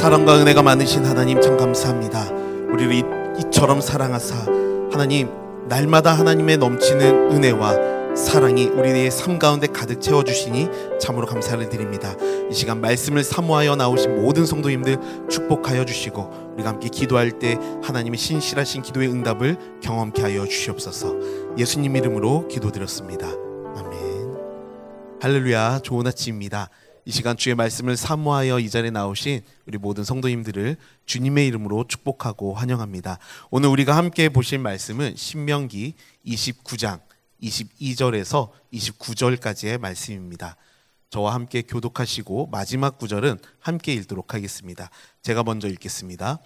사랑과 은혜가 많으신 하나님 참 감사합니다. 우리를 이처럼 사랑하사 하나님 날마다 하나님의 넘치는 은혜와 사랑이 우리의 삶 가운데 가득 채워주시니 참으로 감사를 드립니다. 이 시간 말씀을 사모하여 나오신 모든 성도님들 축복하여 주시고 우리가 함께 기도할 때 하나님의 신실하신 기도의 응답을 경험케 하여 주시옵소서. 예수님 이름으로 기도드렸습니다. 아멘. 할렐루야. 좋은 아침입니다. 이 시간 주의 말씀을 사모하여 이 자리에 나오신 우리 모든 성도님들을 주님의 이름으로 축복하고 환영합니다. 오늘 우리가 함께 보실 말씀은 신명기 29장 22절에서 29절까지의 말씀입니다. 저와 함께 교독하시고 마지막 구절은 함께 읽도록 하겠습니다. 제가 먼저 읽겠습니다.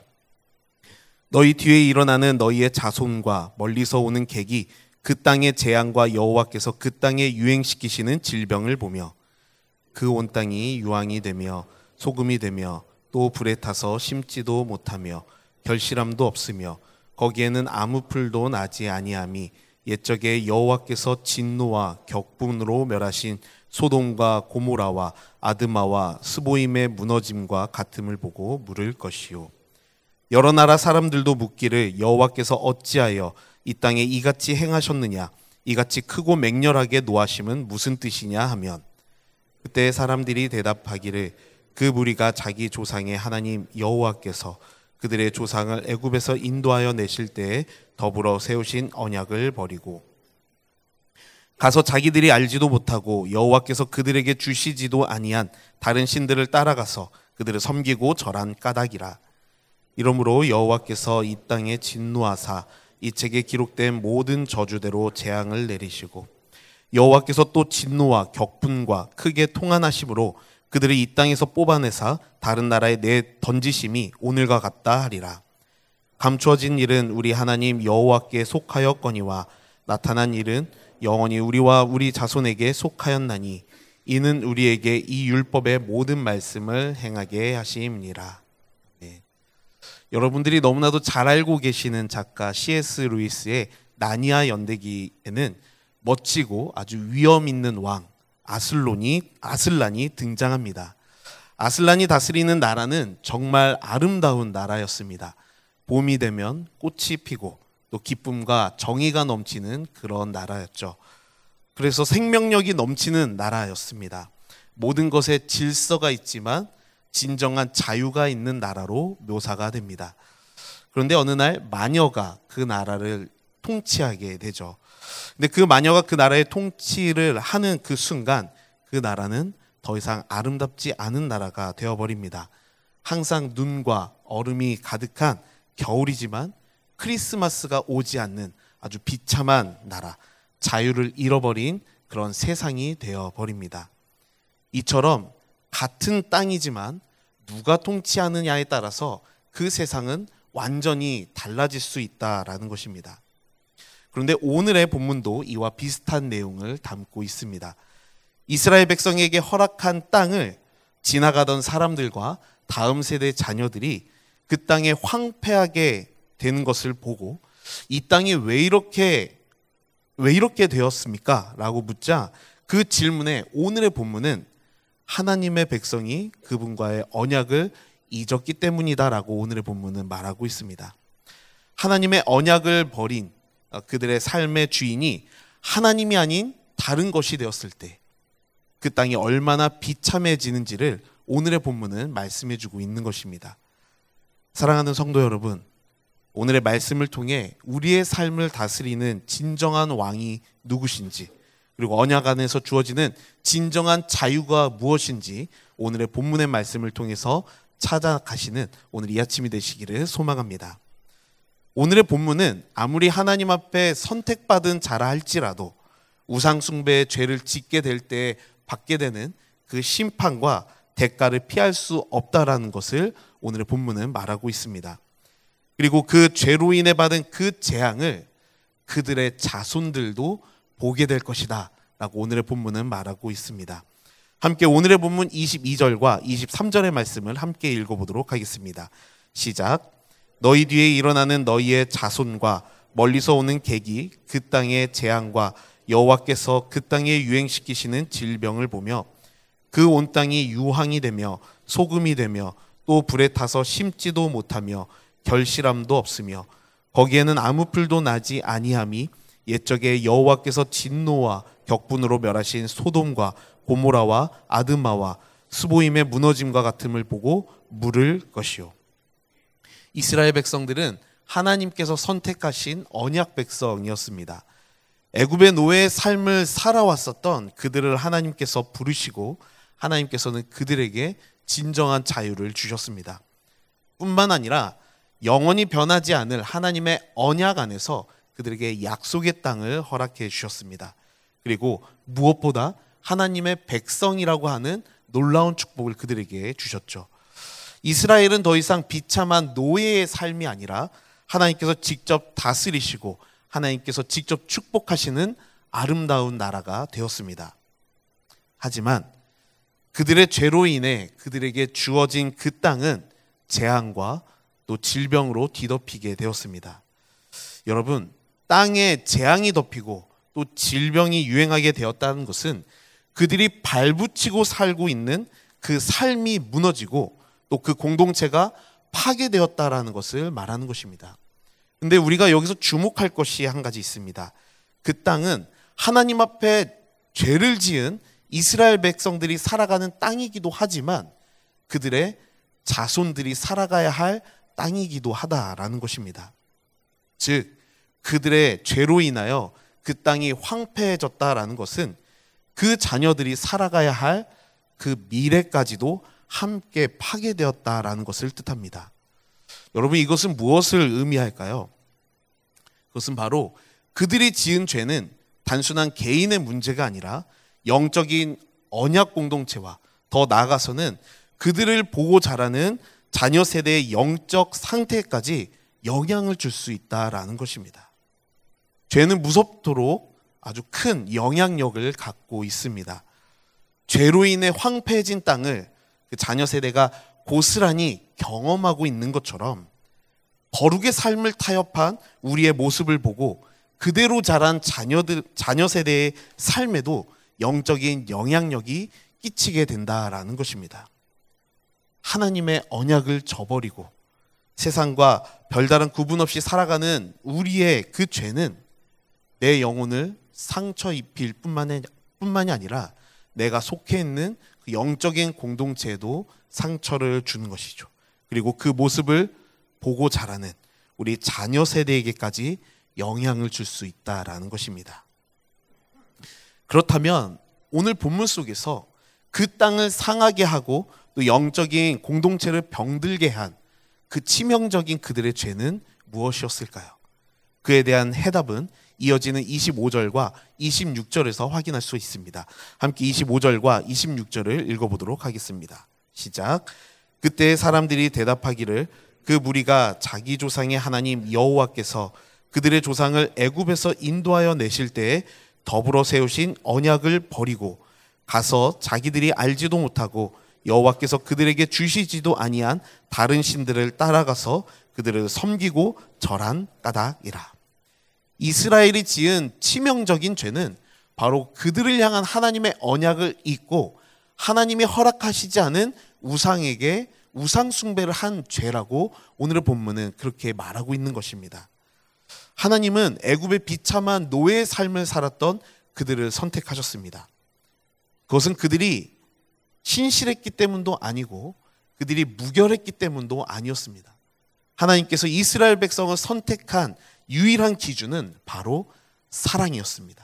너희 뒤에 일어나는 너희의 자손과 멀리서 오는 객이 그 땅의 재앙과 여호와께서 그 땅에 유행시키시는 질병을 보며 그 온 땅이 유황이 되며 소금이 되며 또 불에 타서 심지도 못하며 결실함도 없으며 거기에는 아무 풀도 나지 아니함이 옛적에 여호와께서 진노와 격분으로 멸하신 소돔과 고모라와 아드마와 스보임의 무너짐과 같음을 보고 물을 것이요. 여러 나라 사람들도 묻기를 여호와께서 어찌하여 이 땅에 이같이 행하셨느냐, 이같이 크고 맹렬하게 노하심은 무슨 뜻이냐 하면, 그때 사람들이 대답하기를 그 무리가 자기 조상의 하나님 여호와께서 그들의 조상을 애굽에서 인도하여 내실 때에 더불어 세우신 언약을 버리고 가서 자기들이 알지도 못하고 여호와께서 그들에게 주시지도 아니한 다른 신들을 따라가서 그들을 섬기고 절한 까닭이라. 이러므로 여호와께서 이 땅에 진노하사 이 책에 기록된 모든 저주대로 재앙을 내리시고 여호와께서 또 진노와 격분과 크게 통한하심으로 그들을 이 땅에서 뽑아내사 다른 나라에 내 던지심이 오늘과 같다 하리라. 감추어진 일은 우리 하나님 여호와께 속하였거니와 나타난 일은 영원히 우리와 우리 자손에게 속하였나니 이는 우리에게 이 율법의 모든 말씀을 행하게 하심이니라. 네. 여러분들이 너무나도 잘 알고 계시는 작가 C.S. 루이스의 나니아 연대기에는 멋지고 아주 위험 있는 왕 아슬란이 등장합니다. 아슬란이 다스리는 나라는 정말 아름다운 나라였습니다. 봄이 되면 꽃이 피고 또 기쁨과 정의가 넘치는 그런 나라였죠. 그래서 생명력이 넘치는 나라였습니다. 모든 것에 질서가 있지만 진정한 자유가 있는 나라로 묘사가 됩니다. 그런데 어느 날 마녀가 그 나라를 통치하게 되죠. 근데 그 마녀가 그 나라의 통치를 하는 그 순간 그 나라는 더 이상 아름답지 않은 나라가 되어버립니다. 항상 눈과 얼음이 가득한 겨울이지만 크리스마스가 오지 않는 아주 비참한 나라, 자유를 잃어버린 그런 세상이 되어버립니다. 이처럼 같은 땅이지만 누가 통치하느냐에 따라서 그 세상은 완전히 달라질 수 있다라는 것입니다. 그런데 오늘의 본문도 이와 비슷한 내용을 담고 있습니다. 이스라엘 백성에게 허락한 땅을 지나가던 사람들과 다음 세대 자녀들이 그 땅에 황폐하게 되는 것을 보고 이 땅이 왜 이렇게 되었습니까? 라고 묻자 그 질문에 오늘의 본문은 하나님의 백성이 그분과의 언약을 잊었기 때문이다라고 오늘의 본문은 말하고 있습니다. 하나님의 언약을 버린 그들의 삶의 주인이 하나님이 아닌 다른 것이 되었을 때 그 땅이 얼마나 비참해지는지를 오늘의 본문은 말씀해주고 있는 것입니다. 사랑하는 성도 여러분, 오늘의 말씀을 통해 우리의 삶을 다스리는 진정한 왕이 누구신지, 그리고 언약 안에서 주어지는 진정한 자유가 무엇인지 오늘의 본문의 말씀을 통해서 찾아가시는 오늘 이 아침이 되시기를 소망합니다. 오늘의 본문은 아무리 하나님 앞에 선택받은 자라 할지라도 우상숭배의 죄를 짓게 될 때 받게 되는 그 심판과 대가를 피할 수 없다라는 것을 오늘의 본문은 말하고 있습니다. 그리고 그 죄로 인해 받은 그 재앙을 그들의 자손들도 보게 될 것이다 라고 오늘의 본문은 말하고 있습니다. 함께 오늘의 본문 22절과 23절의 말씀을 함께 읽어보도록 하겠습니다. 시작. 너희 뒤에 일어나는 너희의 자손과 멀리서 오는 객이 그 땅의 재앙과 여호와께서 그 땅에 유행시키시는 질병을 보며 그 온 땅이 유황이 되며 소금이 되며 또 불에 타서 심지도 못하며 결실함도 없으며 거기에는 아무 풀도 나지 아니함이 옛적에 여호와께서 진노와 격분으로 멸하신 소돔과 고모라와 아드마와 스보임의 무너짐과 같음을 보고 물을 것이요. 이스라엘 백성들은 하나님께서 선택하신 언약 백성이었습니다. 애굽의 노예의 삶을 살아왔었던 그들을 하나님께서 부르시고 하나님께서는 그들에게 진정한 자유를 주셨습니다. 뿐만 아니라 영원히 변하지 않을 하나님의 언약 안에서 그들에게 약속의 땅을 허락해 주셨습니다. 그리고 무엇보다 하나님의 백성이라고 하는 놀라운 축복을 그들에게 주셨죠. 이스라엘은 더 이상 비참한 노예의 삶이 아니라 하나님께서 직접 다스리시고 하나님께서 직접 축복하시는 아름다운 나라가 되었습니다. 하지만 그들의 죄로 인해 그들에게 주어진 그 땅은 재앙과 또 질병으로 뒤덮이게 되었습니다. 여러분, 땅에 재앙이 덮이고 또 질병이 유행하게 되었다는 것은 그들이 발붙이고 살고 있는 그 삶이 무너지고 또 그 공동체가 파괴되었다라는 것을 말하는 것입니다. 근데 우리가 여기서 주목할 것이 한 가지 있습니다. 그 땅은 하나님 앞에 죄를 지은 이스라엘 백성들이 살아가는 땅이기도 하지만 그들의 자손들이 살아가야 할 땅이기도 하다라는 것입니다. 즉, 그들의 죄로 인하여 그 땅이 황폐해졌다라는 것은 그 자녀들이 살아가야 할 그 미래까지도 함께 파괴되었다라는 것을 뜻합니다. 여러분, 이것은 무엇을 의미할까요? 그것은 바로 그들이 지은 죄는 단순한 개인의 문제가 아니라 영적인 언약 공동체와 더 나아가서는 그들을 보고 자라는 자녀 세대의 영적 상태까지 영향을 줄 수 있다라는 것입니다. 죄는 무섭도록 아주 큰 영향력을 갖고 있습니다. 죄로 인해 황폐해진 땅을 그 자녀 세대가 고스란히 경험하고 있는 것처럼 거룩의 삶을 타협한 우리의 모습을 보고 그대로 자란 자녀 세대의 삶에도 영적인 영향력이 끼치게 된다라는 것입니다. 하나님의 언약을 저버리고 세상과 별다른 구분 없이 살아가는 우리의 그 죄는 내 영혼을 상처 입힐 뿐만이 아니라 내가 속해 있는 그 영적인 공동체에도 상처를 주는 것이죠. 그리고 그 모습을 보고 자라는 우리 자녀 세대에게까지 영향을 줄 수 있다라는 것입니다. 그렇다면 오늘 본문 속에서 그 땅을 상하게 하고 또 영적인 공동체를 병들게 한 그 치명적인 그들의 죄는 무엇이었을까요? 그에 대한 해답은 이어지는 25절과 26절에서 확인할 수 있습니다. 함께 25절과 26절을 읽어보도록 하겠습니다. 시작. 그때 사람들이 대답하기를 그 무리가 자기 조상의 하나님 여호와께서 그들의 조상을 애굽에서 인도하여 내실 때에 더불어 세우신 언약을 버리고 가서 자기들이 알지도 못하고 여호와께서 그들에게 주시지도 아니한 다른 신들을 따라가서 그들을 섬기고 절한 까닭이라. 이스라엘이 지은 치명적인 죄는 바로 그들을 향한 하나님의 언약을 잊고 하나님이 허락하시지 않은 우상에게 우상 숭배를 한 죄라고 오늘의 본문은 그렇게 말하고 있는 것입니다. 하나님은 애굽의 비참한 노예의 삶을 살았던 그들을 선택하셨습니다. 그것은 그들이 신실했기 때문도 아니고 그들이 무결했기 때문도 아니었습니다. 하나님께서 이스라엘 백성을 선택한 유일한 기준은 바로 사랑이었습니다.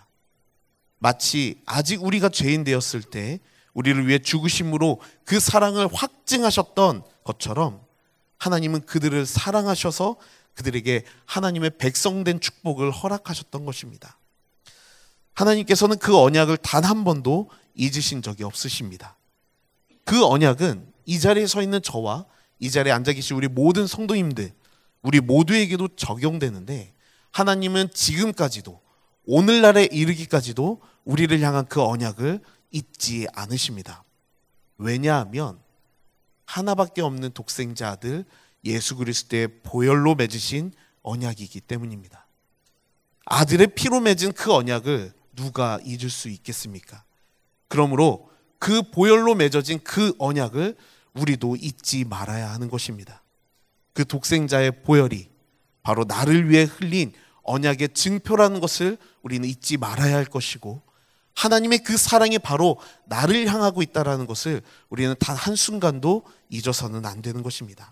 마치 아직 우리가 죄인 되었을 때 우리를 위해 죽으심으로 그 사랑을 확증하셨던 것처럼 하나님은 그들을 사랑하셔서 그들에게 하나님의 백성된 축복을 허락하셨던 것입니다. 하나님께서는 그 언약을 단 한 번도 잊으신 적이 없으십니다. 그 언약은 이 자리에 서 있는 저와 이 자리에 앉아 계신 우리 모든 성도님들, 우리 모두에게도 적용되는데 하나님은 지금까지도 오늘날에 이르기까지도 우리를 향한 그 언약을 잊지 않으십니다. 왜냐하면 하나밖에 없는 독생자 아들 예수 그리스도의 보혈로 맺으신 언약이기 때문입니다. 아들의 피로 맺은 그 언약을 누가 잊을 수 있겠습니까? 그러므로 그 보혈로 맺어진 그 언약을 우리도 잊지 말아야 하는 것입니다. 그 독생자의 보혈이 바로 나를 위해 흘린 언약의 증표라는 것을 우리는 잊지 말아야 할 것이고, 하나님의 그 사랑이 바로 나를 향하고 있다는 것을 우리는 단 한순간도 잊어서는 안 되는 것입니다.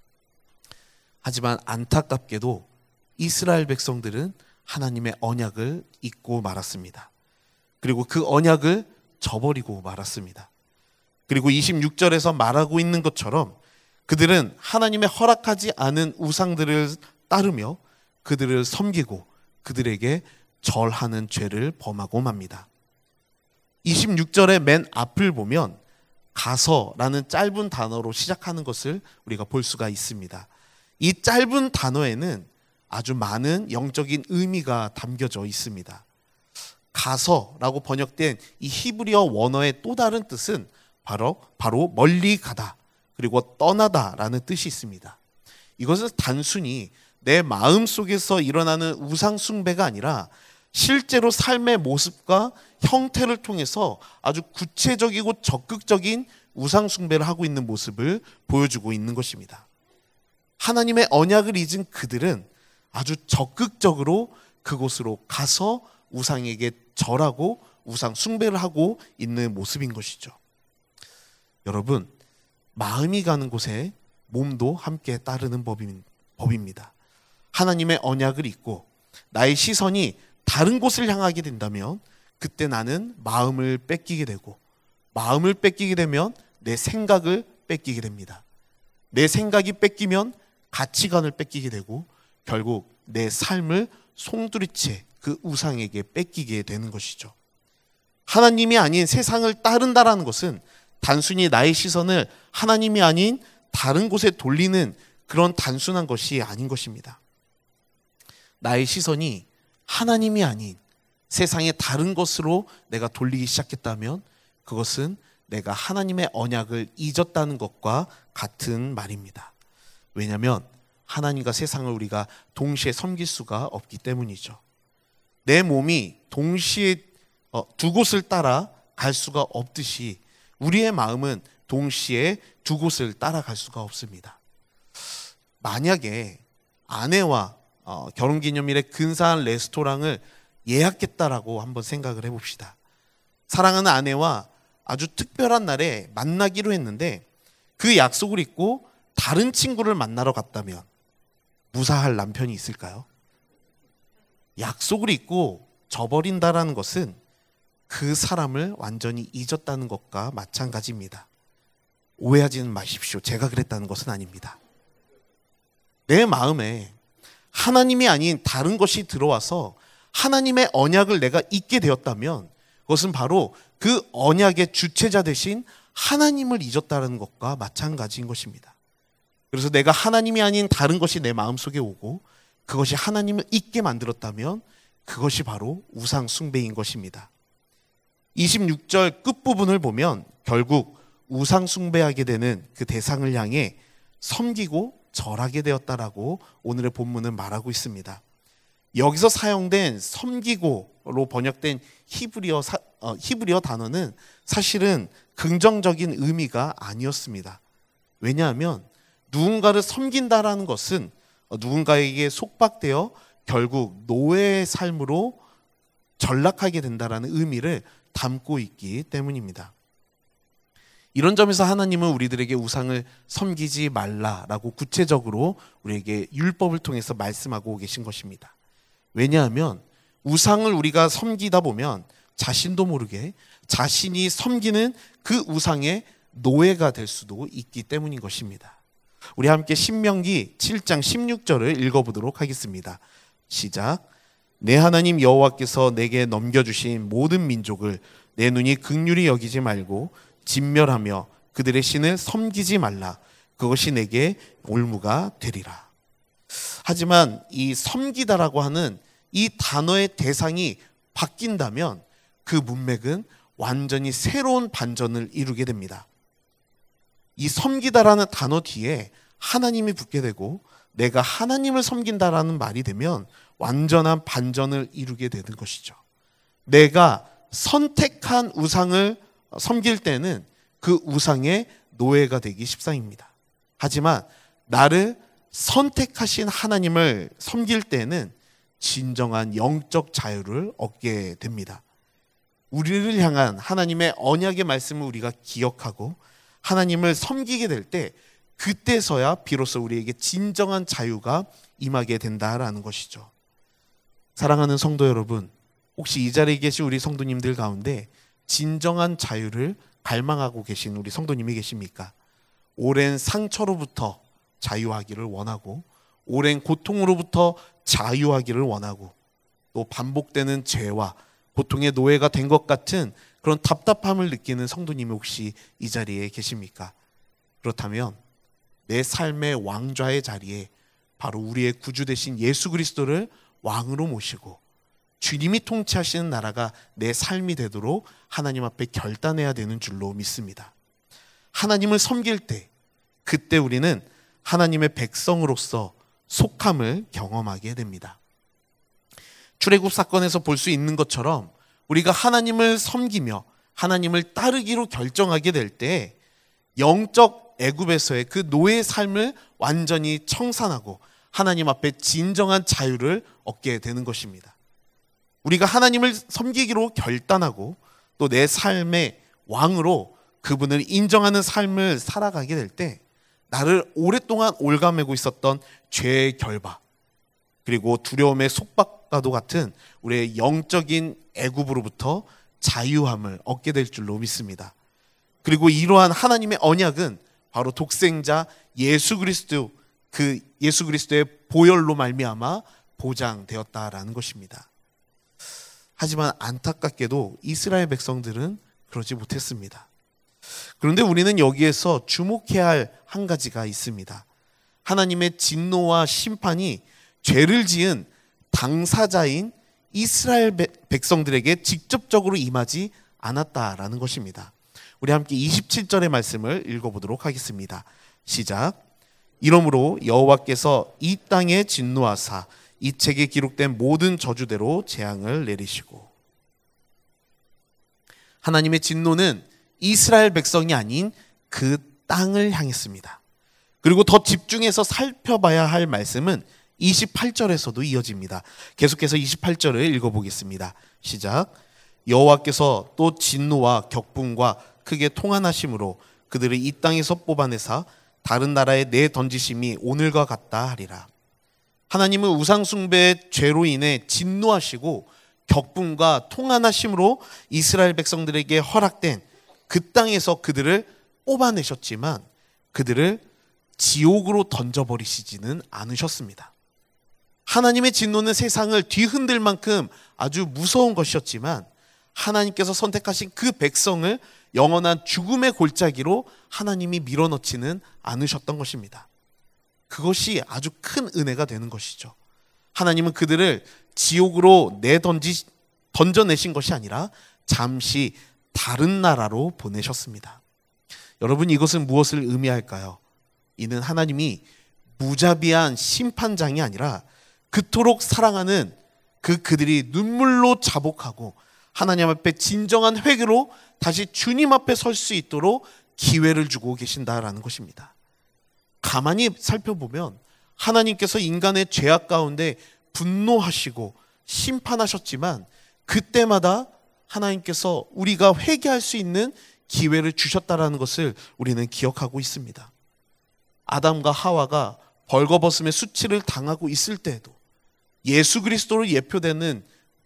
하지만 안타깝게도 이스라엘 백성들은 하나님의 언약을 잊고 말았습니다. 그리고 그 언약을 저버리고 말았습니다. 그리고 26절에서 말하고 있는 것처럼 그들은 하나님의 허락하지 않은 우상들을 따르며 그들을 섬기고 그들에게 절하는 죄를 범하고 맙니다. 26절의 맨 앞을 보면 가서라는 짧은 단어로 시작하는 것을 우리가 볼 수가 있습니다. 이 짧은 단어에는 아주 많은 영적인 의미가 담겨져 있습니다. 가서라고 번역된 이 히브리어 원어의 또 다른 뜻은 바로 멀리 가다, 그리고 떠나다라는 뜻이 있습니다. 이것은 단순히 내 마음 속에서 일어나는 우상 숭배가 아니라 실제로 삶의 모습과 형태를 통해서 아주 구체적이고 적극적인 우상 숭배를 하고 있는 모습을 보여주고 있는 것입니다. 하나님의 언약을 잊은 그들은 아주 적극적으로 그곳으로 가서 우상에게 절하고 우상 숭배를 하고 있는 모습인 것이죠. 여러분, 마음이 가는 곳에 몸도 함께 따르는 법입니다. 하나님의 언약을 잊고 나의 시선이 다른 곳을 향하게 된다면 그때 나는 마음을 뺏기게 되고, 마음을 뺏기게 되면 내 생각을 뺏기게 됩니다. 내 생각이 뺏기면 가치관을 뺏기게 되고 결국 내 삶을 송두리째 그 우상에게 뺏기게 되는 것이죠. 하나님이 아닌 세상을 따른다라는 것은 단순히 나의 시선을 하나님이 아닌 다른 곳에 돌리는 그런 단순한 것이 아닌 것입니다. 나의 시선이 하나님이 아닌 세상의 다른 것으로 내가 돌리기 시작했다면 그것은 내가 하나님의 언약을 잊었다는 것과 같은 말입니다. 왜냐하면 하나님과 세상을 우리가 동시에 섬길 수가 없기 때문이죠. 내 몸이 동시에 두 곳을 따라 갈 수가 없듯이 우리의 마음은 동시에 두 곳을 따라갈 수가 없습니다. 만약에 아내와 결혼기념일에 근사한 레스토랑을 예약했다라고 한번 생각을 해봅시다. 사랑하는 아내와 아주 특별한 날에 만나기로 했는데 그 약속을 잊고 다른 친구를 만나러 갔다면 무사할 남편이 있을까요? 약속을 잊고 저버린다라는 것은 그 사람을 완전히 잊었다는 것과 마찬가지입니다. 오해하지는 마십시오. 제가 그랬다는 것은 아닙니다. 내 마음에 하나님이 아닌 다른 것이 들어와서 하나님의 언약을 내가 잊게 되었다면 그것은 바로 그 언약의 주체자 되신 하나님을 잊었다는 것과 마찬가지인 것입니다. 그래서 내가 하나님이 아닌 다른 것이 내 마음속에 오고 그것이 하나님을 잊게 만들었다면 그것이 바로 우상 숭배인 것입니다. 26절 끝부분을 보면 결국 우상 숭배하게 되는 그 대상을 향해 섬기고 절하게 되었다라고 오늘의 본문은 말하고 있습니다. 여기서 사용된 섬기고로 번역된 히브리어 단어는 사실은 긍정적인 의미가 아니었습니다. 왜냐하면 누군가를 섬긴다라는 것은 누군가에게 속박되어 결국 노예의 삶으로 전락하게 된다라는 의미를 담고 있기 때문입니다. 이런 점에서 하나님은 우리들에게 우상을 섬기지 말라라고 구체적으로 우리에게 율법을 통해서 말씀하고 계신 것입니다. 왜냐하면 우상을 우리가 섬기다 보면 자신도 모르게 자신이 섬기는 그 우상의 노예가 될 수도 있기 때문인 것입니다. 우리 함께 신명기 7장 16절을 읽어보도록 하겠습니다. 시작. 내 하나님 여호와께서 내게 넘겨주신 모든 민족을 내 눈이 긍휼히 여기지 말고 진멸하며 그들의 신을 섬기지 말라. 그것이 내게 올무가 되리라. 하지만 이 섬기다라고 하는 이 단어의 대상이 바뀐다면 그 문맥은 완전히 새로운 반전을 이루게 됩니다. 이 섬기다라는 단어 뒤에 하나님이 붙게 되고 내가 하나님을 섬긴다라는 말이 되면 완전한 반전을 이루게 되는 것이죠. 내가 선택한 우상을 섬길 때는 그 우상의 노예가 되기 십상입니다. 하지만 나를 선택하신 하나님을 섬길 때는 진정한 영적 자유를 얻게 됩니다. 우리를 향한 하나님의 언약의 말씀을 우리가 기억하고 하나님을 섬기게 될 때 그때서야 비로소 우리에게 진정한 자유가 임하게 된다라는 것이죠. 사랑하는 성도 여러분, 혹시 이 자리에 계신 우리 성도님들 가운데 진정한 자유를 갈망하고 계신 우리 성도님이 계십니까? 오랜 상처로부터 자유하기를 원하고 오랜 고통으로부터 자유하기를 원하고 또 반복되는 죄와 고통의 노예가 된 것 같은 그런 답답함을 느끼는 성도님이 혹시 이 자리에 계십니까? 그렇다면 내 삶의 왕좌의 자리에 바로 우리의 구주 되신 예수 그리스도를 왕으로 모시고 주님이 통치하시는 나라가 내 삶이 되도록 하나님 앞에 결단해야 되는 줄로 믿습니다. 하나님을 섬길 때 그때 우리는 하나님의 백성으로서 속함을 경험하게 됩니다. 출애굽 사건에서 볼 수 있는 것처럼 우리가 하나님을 섬기며 하나님을 따르기로 결정하게 될 때 영적 애굽에서의 그 노예의 삶을 완전히 청산하고 하나님 앞에 진정한 자유를 얻게 되는 것입니다. 우리가 하나님을 섬기기로 결단하고 또 내 삶의 왕으로 그분을 인정하는 삶을 살아가게 될 때 나를 오랫동안 올가매고 있었던 죄의 결박 그리고 두려움의 속박과도 같은 우리의 영적인 애굽으로부터 자유함을 얻게 될 줄로 믿습니다. 그리고 이러한 하나님의 언약은 바로 독생자 예수 그리스도 그 예수 그리스도의 보혈로 말미암아 보장되었다라는 것입니다. 하지만 안타깝게도 이스라엘 백성들은 그러지 못했습니다. 그런데 우리는 여기에서 주목해야 할 한 가지가 있습니다. 하나님의 진노와 심판이 죄를 지은 당사자인 이스라엘 백성들에게 직접적으로 임하지 않았다라는 것입니다. 우리 함께 27절의 말씀을 읽어보도록 하겠습니다. 시작. 이러므로 여호와께서 이 땅에 진노하사 이 책에 기록된 모든 저주대로 재앙을 내리시고. 하나님의 진노는 이스라엘 백성이 아닌 그 땅을 향했습니다. 그리고 더 집중해서 살펴봐야 할 말씀은 28절에서도 이어집니다. 계속해서 28절을 읽어보겠습니다. 시작. 여호와께서 또 진노와 격분과 크게 통한하심으로 그들을 이 땅에서 뽑아내사 다른 나라에 내던지심이 오늘과 같다 하리라. 하나님은 우상숭배의 죄로 인해 진노하시고 격분과 통한하심으로 이스라엘 백성들에게 허락된 그 땅에서 그들을 뽑아내셨지만 그들을 지옥으로 던져버리시지는 않으셨습니다. 하나님의 진노는 세상을 뒤흔들 만큼 아주 무서운 것이었지만 하나님께서 선택하신 그 백성을 영원한 죽음의 골짜기로 하나님이 밀어넣지는 않으셨던 것입니다. 그것이 아주 큰 은혜가 되는 것이죠. 하나님은 그들을 지옥으로 던져내신 것이 아니라 잠시 다른 나라로 보내셨습니다. 여러분, 이것은 무엇을 의미할까요? 이는 하나님이 무자비한 심판장이 아니라 그토록 사랑하는 그들이 눈물로 자복하고 하나님 앞에 진정한 회개로 다시 주님 앞에 설 수 있도록 기회를 주고 계신다라는 것입니다. 가만히 살펴보면 하나님께서 인간의 죄악 가운데 분노하시고 심판하셨지만 그때마다 하나님께서 우리가 회개할 수 있는 기회를 주셨다라는 것을 우리는 기억하고 있습니다. 아담과 하와가 벌거벗음의 수치를 당하고 있을 때에도 예수 그리스도로 예표되는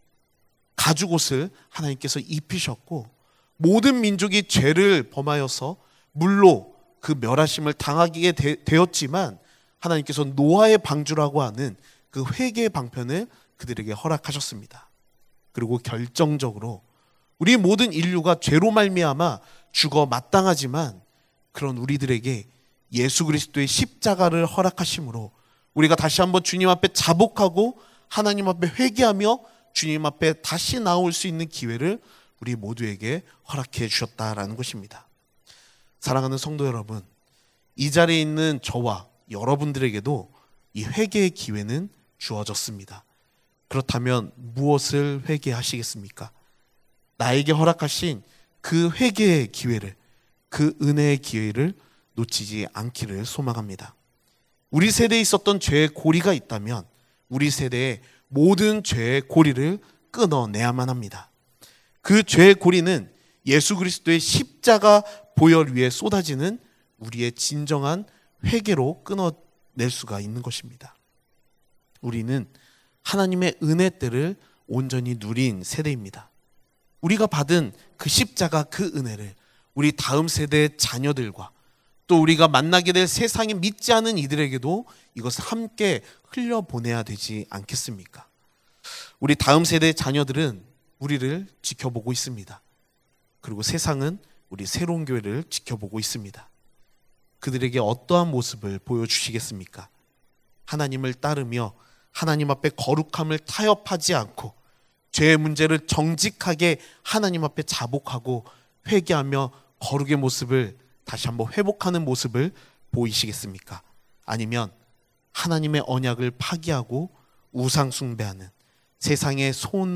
가죽옷을 하나님께서 입히셨고 모든 민족이 죄를 범하여서 물로 그 멸하심을 당하게 되었지만 하나님께서 노아의 방주라고 하는 그 회개의 방편을 그들에게 허락하셨습니다. 그리고 결정적으로 우리 모든 인류가 죄로 말미암아 죽어 마땅하지만 그런 우리들에게 예수 그리스도의 십자가를 허락하심으로 우리가 다시 한번 주님 앞에 자복하고 하나님 앞에 회개하며 주님 앞에 다시 나올 수 있는 기회를 우리 모두에게 허락해 주셨다라는 것입니다. 사랑하는 성도 여러분, 이 자리에 있는 저와 여러분들에게도 이 회개의 기회는 주어졌습니다. 그렇다면 무엇을 회개하시겠습니까? 나에게 허락하신 그 회개의 기회를, 그 은혜의 기회를 놓치지 않기를 소망합니다. 우리 세대에 있었던 죄의 고리가 있다면 우리 세대의 모든 죄의 고리를 끊어내야만 합니다. 그 죄의 고리는 예수 그리스도의 십자가 보혈 위에 쏟아지는 우리의 진정한 회개로 끊어낼 수가 있는 것입니다. 우리는 하나님의 은혜 때를 온전히 누린 세대입니다. 우리가 받은 그 십자가 그 은혜를 우리 다음 세대의 자녀들과 또 우리가 만나게 될 세상에 믿지 않은 이들에게도 이것을 함께 흘려보내야 되지 않겠습니까? 우리 다음 세대의 자녀들은 우리를 지켜보고 있습니다. 그리고 세상은 우리 새로운 교회를 지켜보고 있습니다. 그들에게 어떠한 모습을 보여주시겠습니까? 하나님을 따르며 하나님 앞에 거룩함을 타협하지 않고 죄의 문제를 정직하게 하나님 앞에 자복하고 회개하며 거룩의 모습을 다시 한번 회복하는 모습을 보이시겠습니까? 아니면 하나님의 언약을 파기하고 우상 숭배하는 세상의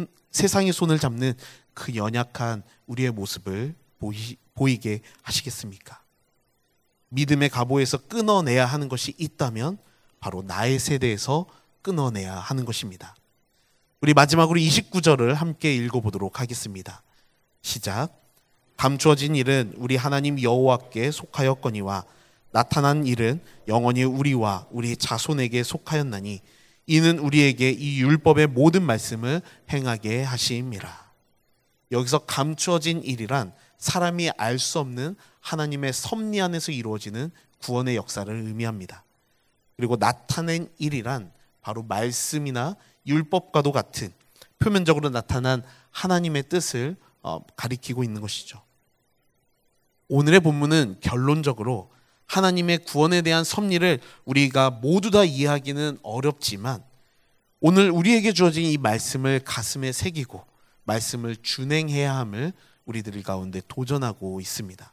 손을 잡는 그 연약한 우리의 모습을 보이게 하시겠습니까? 믿음의 갑오에서 끊어내야 하는 것이 있다면 바로 나의 세대에서 끊어내야 하는 것입니다. 우리 마지막으로 29절을 함께 읽어보도록 하겠습니다. 시작. 감추어진 일은 우리 하나님 여호와께 속하였거니와 나타난 일은 영원히 우리와 우리 자손에게 속하였나니 이는 우리에게 이 율법의 모든 말씀을 행하게 하심이라. 여기서 감추어진 일이란 사람이 알 수 없는 하나님의 섭리 안에서 이루어지는 구원의 역사를 의미합니다. 그리고 나타낸 일이란 바로 말씀이나 율법과도 같은 표면적으로 나타난 하나님의 뜻을 가리키고 있는 것이죠. 오늘의 본문은 결론적으로 하나님의 구원에 대한 섭리를 우리가 모두 다 이해하기는 어렵지만 오늘 우리에게 주어진 이 말씀을 가슴에 새기고 말씀을 준행해야 함을 우리들 가운데 도전하고 있습니다.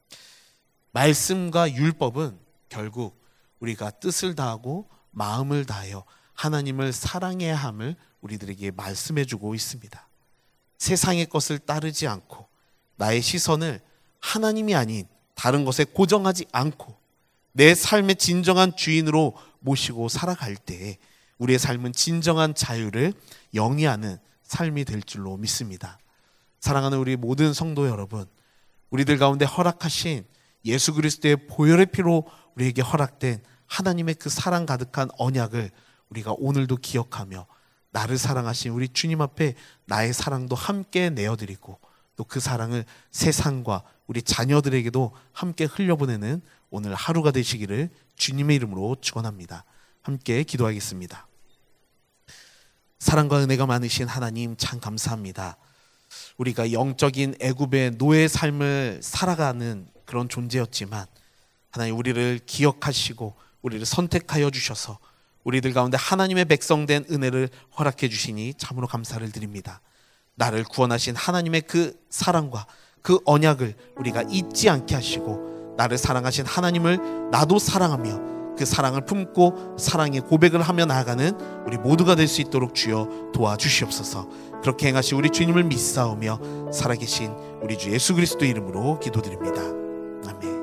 말씀과 율법은 결국 우리가 뜻을 다하고 마음을 다하여 하나님을 사랑해야 함을 우리들에게 말씀해주고 있습니다. 세상의 것을 따르지 않고 나의 시선을 하나님이 아닌 다른 것에 고정하지 않고 내 삶의 진정한 주인으로 모시고 살아갈 때 우리의 삶은 진정한 자유를 영위하는 삶이 될 줄로 믿습니다. 사랑하는 우리 모든 성도 여러분, 우리들 가운데 허락하신 예수 그리스도의 보혈의 피로 우리에게 허락된 하나님의 그 사랑 가득한 언약을 우리가 오늘도 기억하며 나를 사랑하신 우리 주님 앞에 나의 사랑도 함께 내어드리고 또 그 사랑을 세상과 우리 자녀들에게도 함께 흘려보내는 오늘 하루가 되시기를 주님의 이름으로 축원합니다. 함께 기도하겠습니다. 사랑과 은혜가 많으신 하나님 참 감사합니다. 우리가 영적인 애굽의 노예 삶을 살아가는 그런 존재였지만 하나님 우리를 기억하시고 우리를 선택하여 주셔서 우리들 가운데 하나님의 백성된 은혜를 허락해 주시니 참으로 감사를 드립니다. 나를 구원하신 하나님의 그 사랑과 그 언약을 우리가 잊지 않게 하시고 나를 사랑하신 하나님을 나도 사랑하며 그 사랑을 품고 사랑의 고백을 하며 나아가는 우리 모두가 될 수 있도록 주여 도와주시옵소서. 그렇게 행하시 우리 주님을 믿사오며 살아계신 우리 주 예수 그리스도 이름으로 기도드립니다. 아멘.